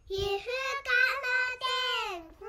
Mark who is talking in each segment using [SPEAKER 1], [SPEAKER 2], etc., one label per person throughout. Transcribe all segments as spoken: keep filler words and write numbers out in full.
[SPEAKER 1] 皮膚科のテ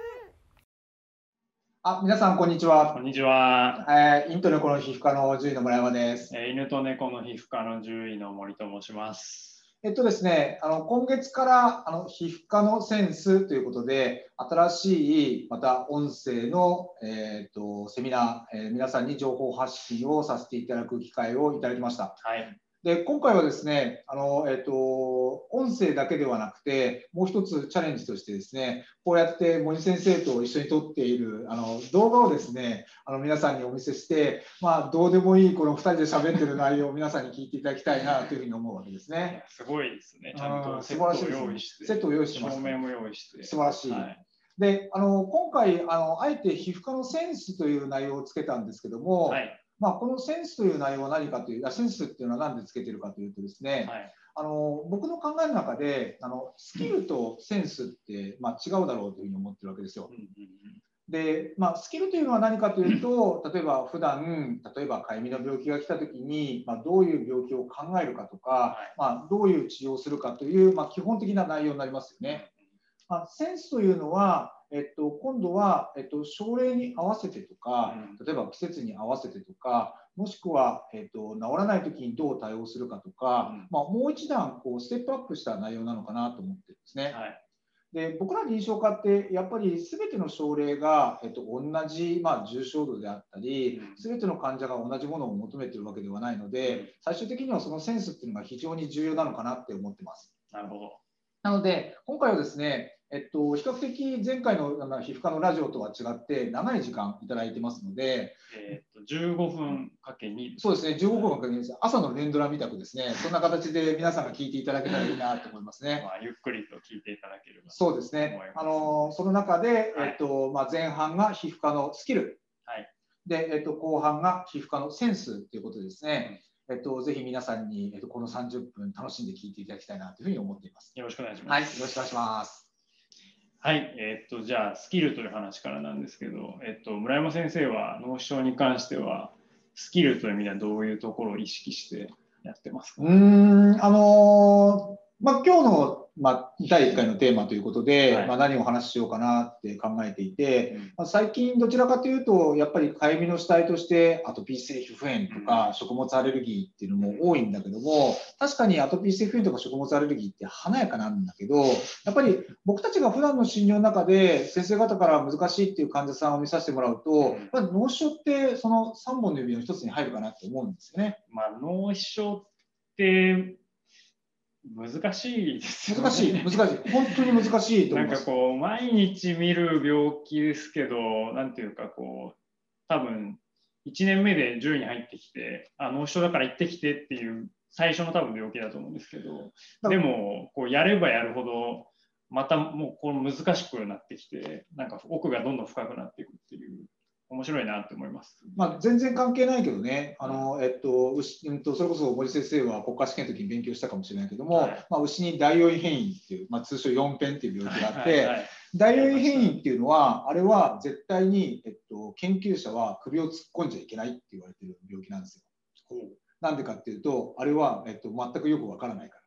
[SPEAKER 2] あ、皆さんこんにちは。
[SPEAKER 3] こんにちは。
[SPEAKER 2] えー、インと猫の皮膚科の獣医の村山です。
[SPEAKER 3] えー、犬と猫の皮膚科の獣医の森と申します。
[SPEAKER 2] えっとですね、あの今月からあの皮膚科のセンスということで、新しいまた音声の、えー、っとセミナー、えー、皆さんに情報発信をさせていただく機会をいただきました。
[SPEAKER 3] はい。
[SPEAKER 2] で今回はですね、あの、えっと、音声だけではなくて、もう一つチャレンジとしてですね、こうやって森先生と一緒に撮っているあの動画をですね、あの皆さんにお見せして、まあ、どうでもいいこのふたりで喋ってる内容を皆さんに聞いていただきたいなというふうに思うわけですね。
[SPEAKER 3] すごいですね。ちゃんとセットを用意して、
[SPEAKER 2] セットを用意してます、
[SPEAKER 3] 照明も用意して。
[SPEAKER 2] 素晴らしい。はい、であの今回あの、あえて皮膚科のセンスという内容をつけたんですけども、はい、まあ、このセンスという内容は何かという、センスっていうのは何でつけてるかというとですね、はい、あの僕の考えの中であのスキルとセンスって、まあ、違うだろうというふうに思ってるわけですよ。で、まあ、スキルというのは何かというと、例えば普段例えばかゆみの病気が来た時に、まあ、どういう病気を考えるかとか、はい、まあ、どういう治療をするかという、まあ、基本的な内容になりますよね。まあ、センスというのはえっと、今度は、えっと、症例に合わせてとか、例えば季節に合わせてとか、もしくは、えっと、治らないときにどう対応するかとか、うん、まあ、もう一段こうステップアップした内容なのかなと思ってるんですね。はい、で僕ら臨床科ってやっぱり全ての症例が、えっと、同じ、まあ、重症度であったり、全ての患者が同じものを求めているわけではないので、最終的にはそのセンスっていうのが非常に重要なのかなって思ってます。
[SPEAKER 3] なるほど。
[SPEAKER 2] なので今回はですね、えっと、比較的前回の皮膚科のラジオとは違って長い時間いただいてますので、
[SPEAKER 3] えっと、じゅうごふんかけに。
[SPEAKER 2] そうですね、じゅうごふんかけに朝の連ドラみたくですね、そんな形で皆さんが聞いていただけたらいいなと思いますね。
[SPEAKER 3] まあ、ゆっくりと聞いていただければ。
[SPEAKER 2] そうですね。あのその中で、えっとまあ、前半が皮膚科のスキル、はい、で、えっと、後半が皮膚科のセンスということですね。うん、えっと、ぜひ皆さんに、えっと、このさんじゅっぷん楽しんで聞いていただきたいなというふうに思っています。
[SPEAKER 3] よろしくお願いします。
[SPEAKER 2] はい、よろしくお願いします。
[SPEAKER 3] はい、えー、っとじゃあスキルという話からなんですけど、えっと、村山先生は脳腫瘍に関してはスキルという意味ではどういうところを意識してやってますか？
[SPEAKER 2] うーん、あのーまあ、今日の、まあ、だいいっかいのテーマということで、はい、まあ、何をお話ししようかなって考えていて、うん、まあ、最近どちらかというとやっぱりかゆみの主体としてアトピー性皮膚炎とか、うん、食物アレルギーっていうのも多いんだけども、確かにアトピー性皮膚炎とか食物アレルギーって華やかなんだけど、やっぱり僕たちが普段の診療の中で先生方から難しいっていう患者さんを見させてもらうと、うん、まあ、脳腫瘍ってそのさんぼんの指の一つに入るかなって思うんですよね。
[SPEAKER 3] まあ、脳腫瘍って難しいですよね。
[SPEAKER 2] 難しい、難しい、本当に難しいと思います。
[SPEAKER 3] なんかこう毎日見る病気ですけど、なんていうかこう多分いちねんめで獣医に入ってきて、あ脳腫瘍だから行ってきてっていう最初の多分病気だと思うんですけど、でもこうやればやるほどまたもうこの難しくなってきて、なんか奥がどんどん深くなっていくっていう。面白いなって思います。
[SPEAKER 2] まあ、全然関係ないけどね、あの、えっと、牛、うんと、それこそ森先生は国家試験の時に勉強したかもしれないけども、はい、まあ、牛に大葉異変異っていう、まあ、通称よんペンっていう病気があって、はいはいはい、大葉異変異っていうのは、あれは絶対に、えっと、研究者は首を突っ込んじゃいけないって言われてる病気なんですよ。なんでかっていうと、あれは、えっと、全くよくわからないから。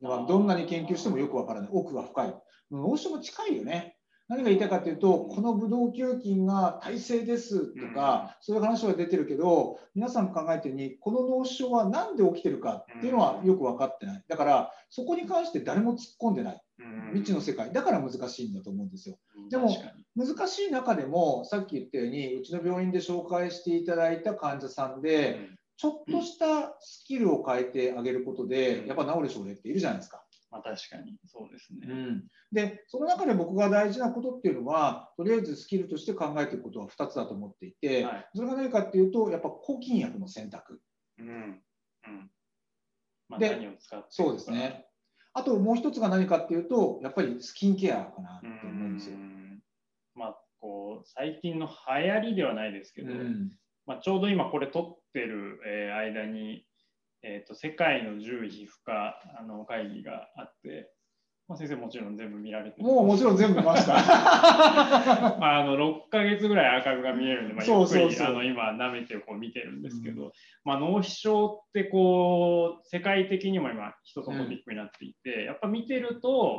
[SPEAKER 2] だからどんなに研究してもよくわからない。奥が深い。脳腫瘍も近いよね。何が言いたいかというと、このブドウ球菌が耐性ですとか、そういう話は出てるけど、皆さん考えてるように、この脳腫瘍は何で起きてるかっていうのはよく分かってない。だから、そこに関して誰も突っ込んでない。未知の世界。だから難しいんだと思うんですよ。でも、難しい中でも、さっき言ったように、うちの病院で紹介していただいた患者さんで、ちょっとしたスキルを変えてあげることで、やっぱ治る症例っているじゃないですか。
[SPEAKER 3] まあ、確かにそうですね、
[SPEAKER 2] うん、でその中で僕が大事なことっていうのはとりあえずスキルとして考えていくことはふたつだと思っていて、はい、それが何かっていうとやっぱ抗菌薬の選択、
[SPEAKER 3] うんうんまあ、
[SPEAKER 2] で
[SPEAKER 3] 何を使って
[SPEAKER 2] そうですね。あともう一つが何かっていうとやっぱりスキンケアかなと思うんですよ。
[SPEAKER 3] うんまあ、こう最近の流行りではないですけど、うんまあ、ちょうど今これ撮ってる、えー、間にえー、と世界の獣医皮膚科あの会議があって、まあ、先生もちろん全部見られて
[SPEAKER 2] もうもちろん全部見ました
[SPEAKER 3] まああのろっかげつぐらいアーカイブが見えるんで、まあ、ゆっくりあの今舐めてこう見てるんですけど、うんまあ、脳腫瘍ってこう世界的にも今一つのトピックになっていて、うん、やっぱ見てると、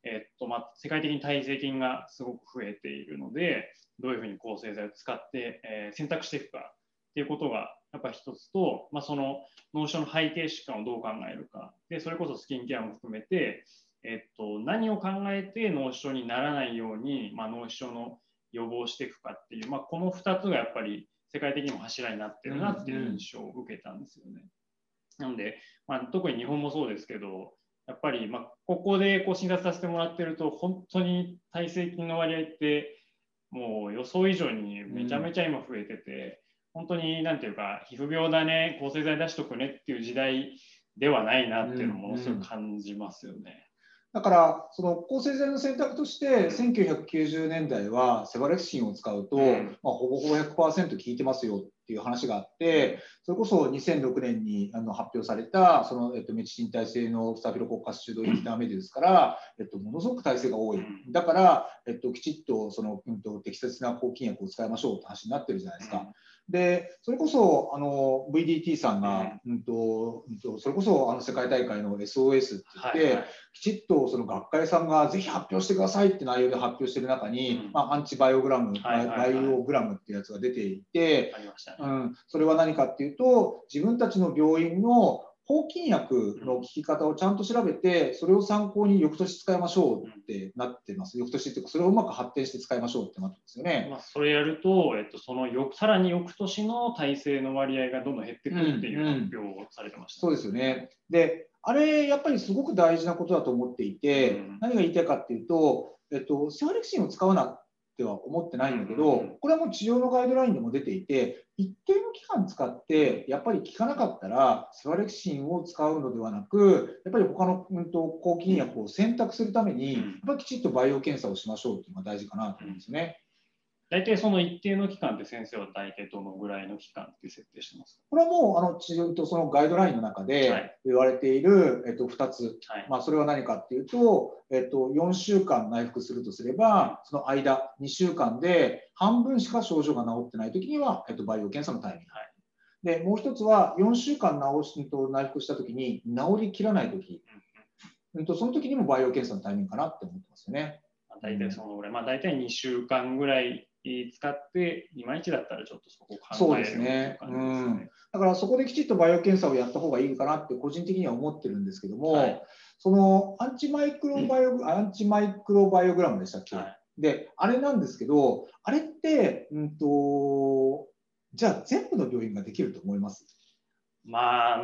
[SPEAKER 3] えっとまあ、世界的に耐性菌がすごく増えているので、どういうふうに抗生剤を使って、えー、選択していくかっていうことがやっぱり一つと、まあ、その脳症の背景疾患をどう考えるか、でそれこそスキンケアも含めて、えっと、何を考えて脳症にならないように、まあ、脳症の予防をしていくかっていう、まあ、このふたつがやっぱり世界的にも柱になってるなっていう印象を受けたんですよね。なので、まあ、特に日本もそうですけど、やっぱりまあここでこう診察させてもらってると、本当に耐性菌の割合ってもう予想以上にめちゃめちゃ今増えてて、うん、本当になんていうか、皮膚病だね、抗生剤出しとくねっていう時代ではないなっていうのをものすごく感じますよね。うんうん、
[SPEAKER 2] だからその抗生剤の選択としてせんきゅうひゃくきゅうじゅうねんだいはセバレクシンを使うと、うん、まあ、ほぼほぼ ひゃくパーセント 効いてますよっていう話があって、それこそにせんろくねんにあの発表されたその、えっと、メチシン耐性のスタフィロコッカス中動インターメディですから、えっと、ものすごく耐性が多い。だから、えっと、きちっとその、うん、と適切な抗菌薬を使いましょうって話になってるじゃないですか。うん、でそれこそあの ブイディーティー さんが、うんとうんと、それこそあの世界大会の エスオーエス って言って、はいはい、きちっとその学会さんがぜひ発表してくださいって内容で発表している中に、うん、まあ、アンチバイオグラム、はいはいはい、バイオグラムっていうやつが出ていて、ありましたね。うん、それは何かっていうと、自分たちの病院の抗菌薬の効き方をちゃんと調べて、それを参考に翌年使いましょうってなってます。翌年っていうか、それをうまく発展して使いましょうってなってますよね。
[SPEAKER 3] まあ、それやると、えっと、そのよさらに翌年の耐性の割合がどんどん減ってくるっていう発表をされてました、
[SPEAKER 2] うんうん。そうですよね。で、あれ、やっぱりすごく大事なことだと思っていて、うん、何が言いたいかっていうと、えっと、セファレクシンを使うなっては思ってないんだけど、うん、これはもう治療のガイドラインでも出ていて、一定の期間使って、やっぱり効かなかったら、セファレクシンを使うのではなく、やっぱり他の、うん、と抗菌薬を選択するために、やっぱりきちっとバイオ検査をしましょうっていうのが大事かなと思うんですね。
[SPEAKER 3] 大体その一定の期間って先生は大体どのぐらいの期間って設定してますか？
[SPEAKER 2] これはもうあの治療とそのガイドラインの中で言われている、はい、えっと、ふたつ、はい、まあ、それは何かっていうと、えっと、よんしゅうかん内服するとすれば、その間にしゅうかんで半分しか症状が治ってないときには、えっと、バイオ検査のタイミング、はい、でもう一つはよんしゅうかん治しと内服したときに治りきらないとき、うん、とその時にもバイオ検査のタイミングかなって思ってますよね。
[SPEAKER 3] 大体そのぐらい、まあ、大体にしゅうかんぐらい使って、いまいちだったらちょっとそこを考える
[SPEAKER 2] そうですね。うん。だからそこできちっとバイオ検査をやった方がいいかなって個人的には思ってるんですけども、はい、そのアンチマイクロバイオ、うん、アンチマイクロバイオグラムでしたっけ、はい、で、あれなんですけど、あれって、うんと、じゃあ全部の病院ができると思います？
[SPEAKER 3] まあ、あ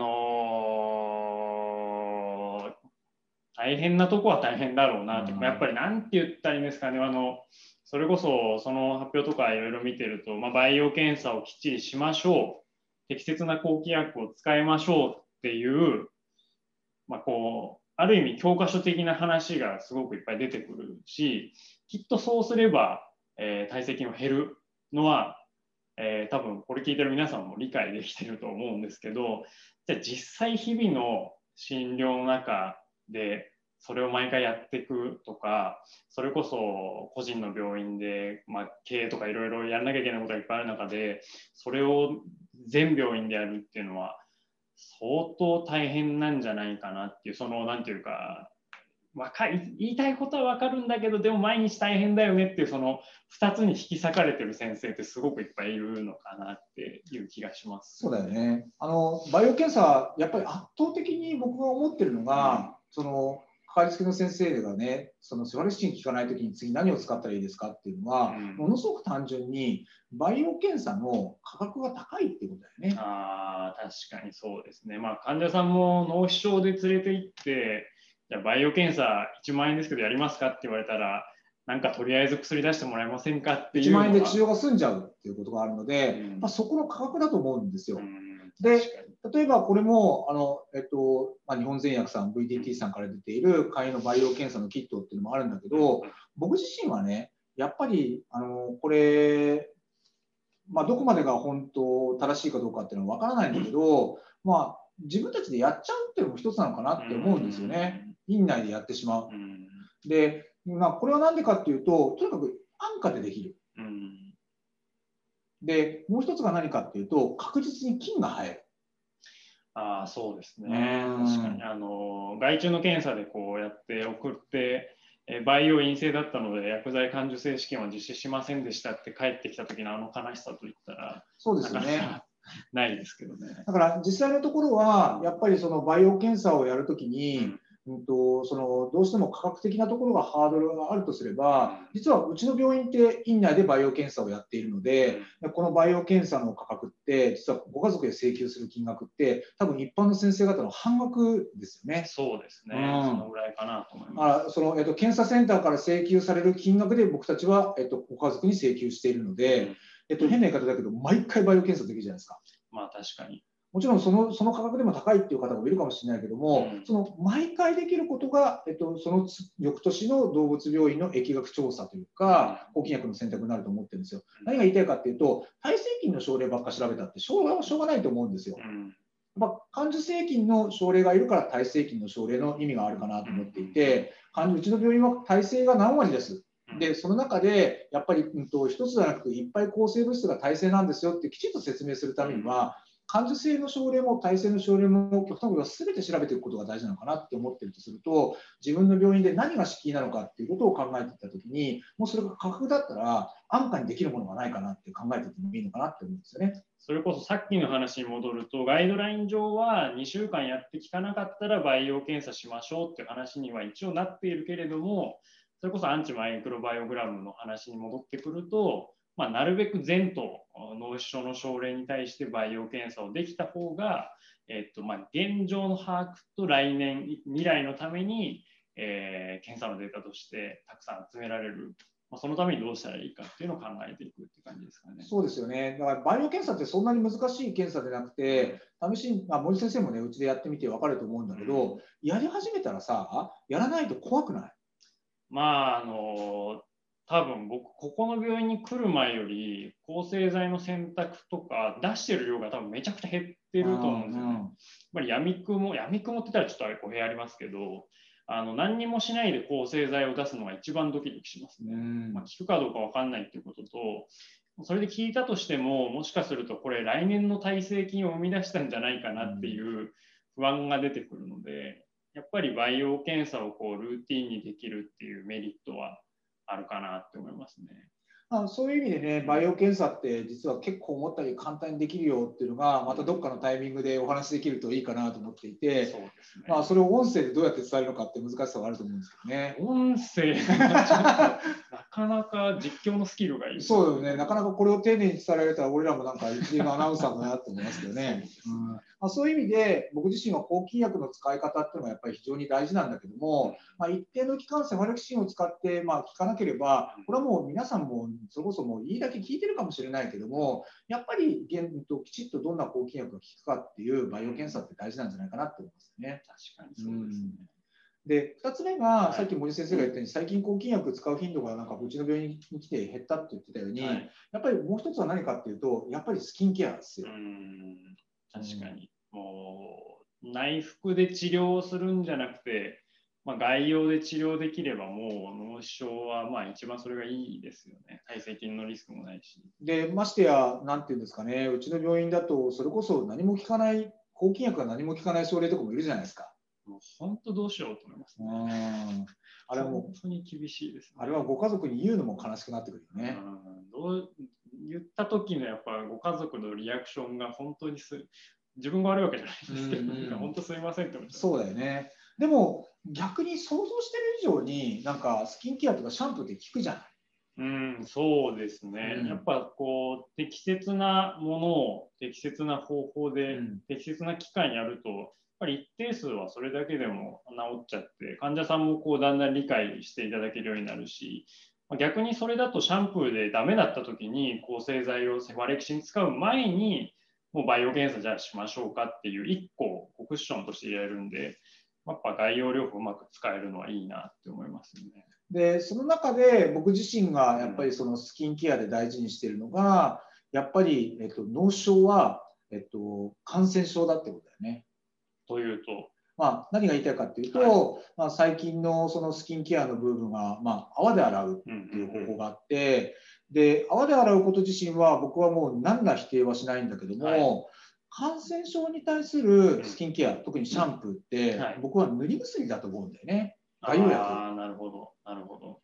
[SPEAKER 3] のー、大変なとこは大変だろうなと、うん、やっぱりなんて言ったらいいんですかね、あのそれこそその発表とかいろいろ見てると、まあ、バイオ検査をきっちりしましょう、適切な抗菌薬を使いましょうっていう、まあ、こうある意味教科書的な話がすごくいっぱい出てくるし、きっとそうすれば、えー、耐性菌は減るのは、えー、多分これ聞いてる皆さんも理解できてると思うんですけど、じゃあ実際日々の診療の中でそれを毎回やっていくとか、それこそ個人の病院で、まあ、経営とかいろいろやらなきゃいけないことがいっぱいある中で、それを全病院でやるっていうのは相当大変なんじゃないかなっていう、そのなんていうか、わか言いたいことは分かるんだけど、でも毎日大変だよねっていう、そのふたつに引き裂かれてる先生ってすごくいっぱいいるのかなっていう気がします。
[SPEAKER 2] そうだよね。あのバイオ検査、やっぱり圧倒的に僕が思ってるのが、うん、そのかかりつけの先生がね、そのセファレクシン効かないときに次何を使ったらいいですかっていうのは、うん、ものすごく単純にバイオ検査の価格が高いっていうことだよね。
[SPEAKER 3] ああ、確かにそうですね。まあ、患者さんも脳腫瘍で連れて行って、じゃあバイオ検査いちまんえんですけどやりますかって言われたら、なんかとりあえず薬出してもらえませんかっていうのは。
[SPEAKER 2] いちまんえんで治療が済んじゃうっていうことがあるので、うん、まあ、そこの価格だと思うんですよ。うん、で、例えばこれもあの、えっとまあ、日本製薬さん、ブイディーティー さんから出ている簡易のバイオ検査のキットっていうのもあるんだけど、うん、僕自身はね、やっぱりあのこれ、まあ、どこまでが本当正しいかどうかっていうのは分からないんだけど、まあ、自分たちでやっちゃうっていうのも一つなのかなって思うんですよね。院内でやってしまう。で、まあ、これは何でかっていうと、とにかく安価でできる。で、もう一つが何かっていうと、確実に菌が生える。
[SPEAKER 3] ああ、そうですね。確かに。あの、外注の検査でこうやって送って、え培養陰性だったので薬剤感受性試験は実施しませんでしたって帰ってきた時のあの悲しさといったら、
[SPEAKER 2] そうですよね。
[SPEAKER 3] ないですけどね。
[SPEAKER 2] だから実際のところはやっぱりその培養検査をやるときに、うんうんとそのどうしても価格的なところがハードルがあるとすれば、実はうちの病院って院内で培養検査をやっているので、この培養検査の価格って実はご家族で請求する金額って多分一般の先生方の半額ですよね。
[SPEAKER 3] そうですね、うん、そのぐらいかなと思います。
[SPEAKER 2] あその、えっと、検査センターから請求される金額で僕たちは、えっと、ご家族に請求しているので、うん、えっと、変な言い方だけど毎回培養検査できるじゃないですか。
[SPEAKER 3] まあ確かに。
[SPEAKER 2] もちろんその、その価格でも高いっていう方もいるかもしれないけども、うん、その毎回できることが、えっと、その翌年の動物病院の疫学調査というか、抗菌薬の選択になると思ってるんですよ。うん、何が言いたいかっていうと、耐性菌の症例ばっか調べたってしょうが、しょうがないと思うんですよ。うん、やっぱ感受性菌の症例がいるから耐性菌の症例の意味があるかなと思っていて、うちの病院は耐性が何割です。で、その中でやっぱり、うん、と一つじゃなくていっぱい抗生物質が耐性なんですよってきちんと説明するためには、感受性の症例も耐性の症例も極端なことは全て調べていくことが大事なのかなって思っているとすると、自分の病院で何が敷居なのかっていうことを考えていったときに、もうそれが価格だったら安価にできるものがないかなって考えていってもいいのかなって思うんですよね。
[SPEAKER 3] それこそさっきの話に戻ると、ガイドライン上はにしゅうかんやって効かなかったら培養検査しましょうっていう話には一応なっているけれども、それこそアンチマイクロバイオグラムの話に戻ってくると、まあ、なるべく前頭脳腫症の症例に対して培養検査をできた方が、えっとまあ、現状の把握と来年未来のために、えー、検査のデータとしてたくさん集められる、まあ、そのためにどうしたらいいかっていうのを考えていくって感じですかね。
[SPEAKER 2] そうですよね。だから培養検査ってそんなに難しい検査でなくて、試しに、まあ、森先生もねうちでやってみて分かると思うんだけど、うん、やり始めたらさ、やらないと怖くない？
[SPEAKER 3] まああの多分僕ここの病院に来る前より抗生剤の選択とか出してる量が多分めちゃくちゃ減ってると思うんですよね。やっぱり闇雲闇雲って言ったらちょっと語弊ありますけど、あの何にもしないで抗生剤を出すのが一番ドキドキしますね。まあ、効くかどうか分かんないっていうことと、それで効いたとしてももしかするとこれ来年の耐性菌を生み出したんじゃないかなっていう不安が出てくるので、やっぱり培養検査をこうルーティンにできるっていうメリットはあるかなって思いますね。
[SPEAKER 2] あそういう意味でね、培養検査って実は結構思ったより簡単にできるよっていうのが、またどっかのタイミングでお話できるといいかなと思っていて、そうですね、まあそれを音声でどうやって伝えるのかって難しさはあると思うんですけどね。
[SPEAKER 3] 音声なかなか実況のスキルがいい。
[SPEAKER 2] そうよね、なかなかこれを丁寧に伝えられたら、俺らもなんか一流のアナウンサーだなと思いますけどね。うんまあ、そういう意味で、僕自身は抗菌薬の使い方っていうのがやっぱり非常に大事なんだけども、まあ、一定の期間、セファレキシンを使ってまあ効かなければ、これはもう皆さんもそれこそもういいだけ聞いてるかもしれないけども、やっぱり現ときちっとどんな抗菌薬が効くかっていう培養検査って大事なんじゃないかなと思いますね。
[SPEAKER 3] 確かにそうですね。うん
[SPEAKER 2] でふたつめが、さっき森先生が言ったように、最近抗菌薬使う頻度がなんかうちの病院に来て減ったって言ってたように、はい、やっぱりもう一つは何かっていうと、やっぱりスキンケアですよ。
[SPEAKER 3] うん確かに、うん、もう内服で治療をするんじゃなくて、まあ、外用で治療できればもう脳腫瘍はまあ一番それがいいですよね。耐性菌のリスクもないし。
[SPEAKER 2] でましてや、なんていうんですかね、うちの病院だと、それこそ何も効かない、抗菌薬が何も効かない症例とかもいるじゃないですか。
[SPEAKER 3] もう本当どうしようと思いますね。
[SPEAKER 2] うんあれはもう
[SPEAKER 3] 本当に厳しいです、ね、
[SPEAKER 2] あれはご家族に言うのも悲しくなってくるよね。
[SPEAKER 3] うんどう言った時のやっぱご家族のリアクションが本当にす自分が悪いわけじゃないんですけど、うんうん、本当すいませんって思っちゃう。
[SPEAKER 2] そうだよね。でも逆に想像してる以上になんかスキンケアとかシャンプーって効くじゃない。
[SPEAKER 3] うん、そうですね、うん、やっぱこう適切なものを適切な方法で、うん、適切な期間やるとやっぱり一定数はそれだけでも治っちゃって患者さんもこうだんだん理解していただけるようになるし、逆にそれだとシャンプーでダメだった時に抗生剤をセファレキシン使う前にもう培養検査じゃあしましょうかっていういっこクッションとして入れるんで、やっぱ外用療法うまく使えるのはいいなって思いますよね。
[SPEAKER 2] でその中で僕自身がやっぱりそのスキンケアで大事にしているのが、やっぱり、えっと、脳症は、えっと、感染症だってことだよね。
[SPEAKER 3] というと、
[SPEAKER 2] まあ、何が言いたいかっていうと、はい、まあ、最近のそのスキンケアの部分が、まあ、泡で洗うっていう方法があって、うんうんうん、で泡で洗うこと自身は僕はもう何ら否定はしないんだけども、はい、感染症に対するスキンケア、うん、特にシャンプーって、はい、僕は塗り薬だと思うんだよね。外用薬。
[SPEAKER 3] ああ、なるほど、なるほど。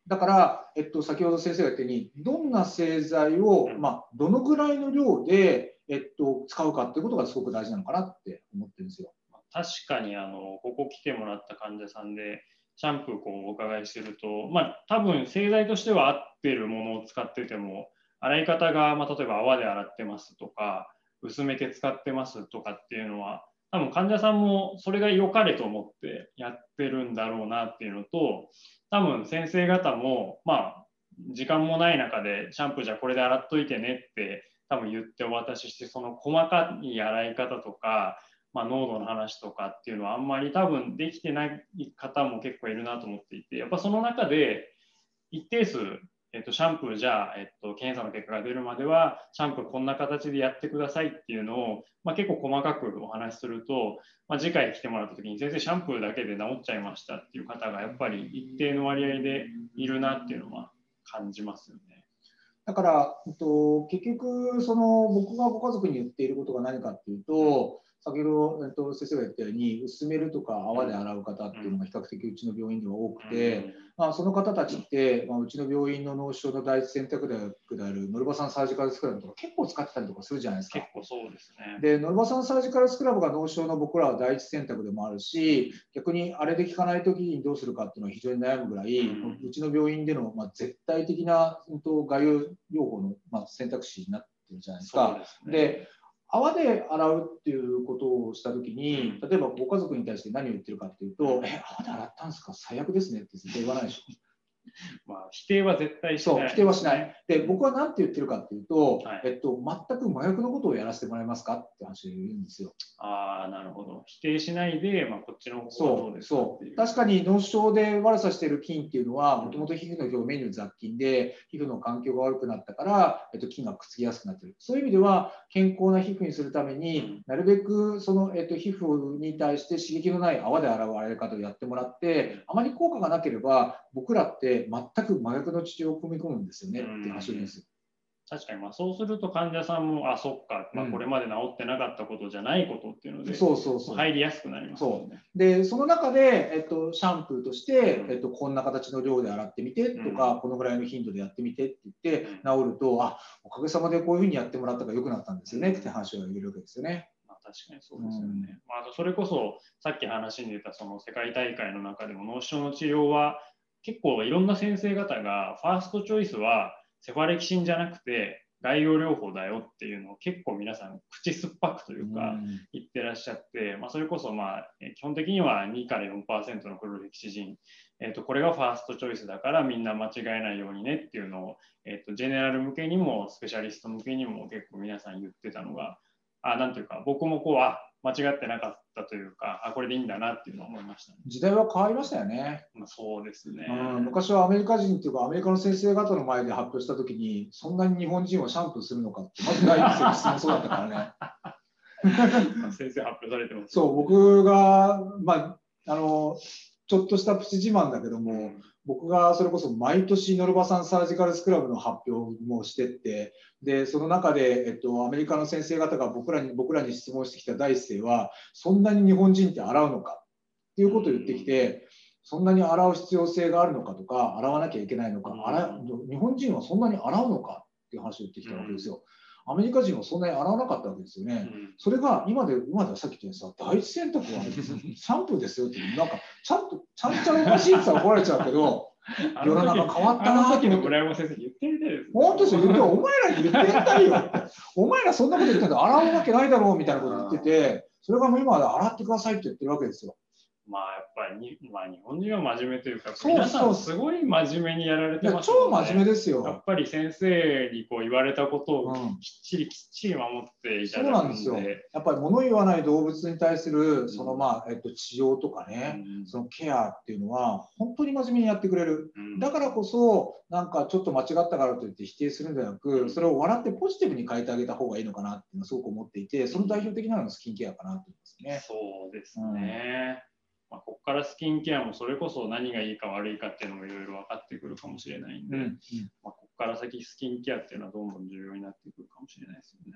[SPEAKER 2] だから、えっと、先ほど先生が言ったように、どんな製剤を、うん、まあ、どのぐらいの量で、えっと、使うかっていうことがすごく大事なのかなって思ってるんですよ。
[SPEAKER 3] 確かにあのここ来てもらった患者さんでシャンプーこうお伺いすると、まあ、多分製剤としては合ってるものを使ってても洗い方が、まあ、例えば泡で洗ってますとか薄めて使ってますとかっていうのは多分患者さんもそれが良かれと思ってやってるんだろうなっていうのと多分先生方もまあ時間もない中でシャンプーじゃこれで洗っといてねって多分言ってお渡ししてその細かい洗い方とかまあ、濃度の話とかっていうのはあんまり多分できてない方も結構いるなと思っていてやっぱその中で一定数、えっと、シャンプーじゃあ、えっと、検査の結果が出るまではシャンプーこんな形でやってくださいっていうのを、まあ、結構細かくお話しすると、まあ、次回来てもらった時に先生シャンプーだけで治っちゃいましたっていう方がやっぱり一定の割合でいるなっていうのは感じますよね。
[SPEAKER 2] だから、えっと、結局その僕がご家族に言っていることが何かっていうと、先ほど、えっと、先生が言ったように薄めるとか泡で洗う方っていうのが比較的うちの病院では多くて、まあ、その方たちって、まあ、うちの病院の脳腫瘍の第一選択であるノルバサンサージカルスクラブとか結構使ってたりとかするじゃないですか。
[SPEAKER 3] 結構そうですね。
[SPEAKER 2] でノルバサンサージカルスクラブが脳腫瘍の僕らは第一選択でもあるし、逆にあれで効かない時にどうするかっていうのは非常に悩むぐらい、うん、うちの病院での、まあ、絶対的な外用療法の、まあ、選択肢になってるじゃないですか。そうですね。で泡で洗うっていうことをしたときに、例えばご家族に対して何を言ってるかっていうと、え、泡で洗ったんですか、最悪ですねって絶対言わないでしょ。
[SPEAKER 3] まあ、否定は絶対しない、
[SPEAKER 2] そう、否定はしない。で、僕は何て言ってるかっていうと、はい、えっと、全く真逆のことをやらせてもらえますかって話を言うんですよ。
[SPEAKER 3] ああ、なるほど。否定しないで、まあ、こっちの方はどうですかっていう。
[SPEAKER 2] そう、確かに脳症で悪さしている菌っていうのは、もともと皮膚の表面の雑菌で、皮膚の環境が悪くなったから、えっと、菌がくっつきやすくなっている。そういう意味では、健康な皮膚にするために、なるべくその、えっと、皮膚に対して刺激のない泡で洗う洗い方をやってもらって、あまり効果がなければ、僕らって全く真逆の治療を組み込むんですよねっていう話ですよ。
[SPEAKER 3] 確かに、まあ、そうすると患者さんも、あ、そっか、まあ、これまで治ってなかったことじゃないことっていうので、そうそうそう入りやすくなりますよね。
[SPEAKER 2] そうで、その中で、えっと、シャンプーとして、えっと、こんな形の量で洗ってみてとか、うん、このぐらいの頻度でやってみてって言って、治ると、あ、おかげさまでこういうふうにやってもらったから良くなったんですよねって話を言えるわけですよね。
[SPEAKER 3] まあ、確かにそうですよね。うん、まあ、あとそれこそ、さっき話に出たその世界大会の中でも脳腫瘍の治療は、結構いろんな先生方が、ファーストチョイスはセファレキシンじゃなくて、外用療法だよっていうのを結構皆さん口酸っぱくというか言ってらっしゃって、まあ、それこそまあ基本的にはにから よんパーセント の黒歴史人、えー、とこれがファーストチョイスだからみんな間違えないようにねっていうのを、えー、とジェネラル向けにもスペシャリスト向けにも結構皆さん言ってたのが、あ、なんていうか僕もこうは間違ってなかったというか、あ、これでいいんだなっていうのを思いました、ね。
[SPEAKER 2] 時代は変わりましたよね。
[SPEAKER 3] まあ、そうですね、
[SPEAKER 2] うん。昔はアメリカ人っていうか、アメリカの先生方の前で発表したときに、そんなに日本人はシャンプーするのかって、まず第一声の質問そうだったから
[SPEAKER 3] ね。先生発表されてます、ね。
[SPEAKER 2] そう、僕が、まあ、あの、ちょっとしたプチ自慢だけども、僕がそれこそ毎年ノルバサンサージカルスクラブの発表もしてって、でその中で、えっと、アメリカの先生方が僕らに僕らに質問してきた第一声は、そんなに日本人って洗うのかっていうことを言ってきて、そんなに洗う必要性があるのかとか、洗わなきゃいけないのか、洗日本人はそんなに洗うのかっていう話を言ってきたわけですよ。アメリカ人はそんなに洗わなかったわけですよね。うん、それが今で、今ではさっき言ったようにさ、第一選択はシャンプーですよって、なんか、ちゃんと、ちゃんちゃんおかしいって言ったら怒られちゃうけど、世の中変わったな
[SPEAKER 3] って。村山先生言ってみたいです、ね。
[SPEAKER 2] 本当ですよ、言って、お前らに言ってみたいよって。お前らそんなこと言ってんだ、洗うわけないだろうみたいなこと言ってて、それがもう今は洗ってくださいって言ってるわけですよ。
[SPEAKER 3] まあやっぱりに、まあ、日本人は真面目というか、皆さんすごい真面目にやられてます
[SPEAKER 2] よね。超真面目ですよ。
[SPEAKER 3] やっぱり先生にこう言われたことをきっちりきっちり守っていただくんで、
[SPEAKER 2] そうなんですよ。やっぱり物言わない動物に対するそのまあえっと治療とかね、うん、そのケアっていうのは本当に真面目にやってくれる。うん、だからこそなんかちょっと間違ったからといって否定するんじゃなく、それを笑ってポジティブに変えてあげた方がいいのかなっていうのはすごく思っていて、その代表的なのがスキンケアかなと思いますね。
[SPEAKER 3] そうですね。うん、まあ、ここからスキンケアもそれこそ何がいいか悪いかっていうのもいろいろ分かってくるかもしれないんで、うんうん、まあ、ここから先スキンケアっていうのはどんどん重要になってくるかもしれないですよね。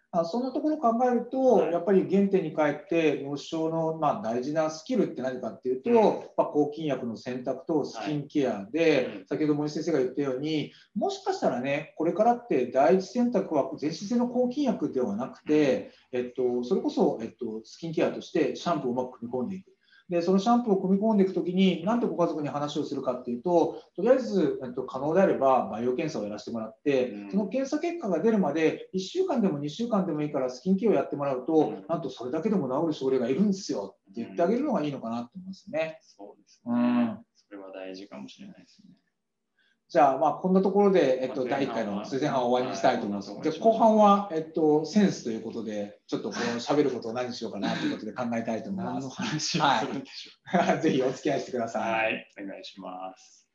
[SPEAKER 2] あそんなところを考えると、はい、やっぱり原点に帰って脳症のまあ大事なスキルって何かっていうと、うん、まあ、抗菌薬の選択とスキンケアで、はい、先ほど森先生が言ったように、もしかしたらね、これからって第一選択は全身性の抗菌薬ではなくて、えっと、それこそ、えっと、スキンケアとしてシャンプーをうまく組み込んでいく。で、そのシャンプーを組み込んでいくときに、なんでご家族に話をするかっていうと、とりあえず、えっと、可能であれば、バイオ検査をやらせてもらって、その検査結果が出るまで、いっしゅうかんでもにしゅうかんでもいいから、スキンケアをやってもらうと、なんとそれだけでも治る症例がいるんですよって言ってあげるのがいいのかなと思いますね。
[SPEAKER 3] そうですね。うん、それは大事かもしれないですね。
[SPEAKER 2] じゃあ、まあ、こんなところで、えっと、だいいっかいの前半を終わりにしたいと思います。じゃあ、後半は、えっと、センスということで、ちょっとこの喋ることを何しようかなということで考えたいと思います。
[SPEAKER 3] 何の話をするんでしょう。
[SPEAKER 2] はい、ぜひお付き合いしてください。
[SPEAKER 3] はい、お願いします。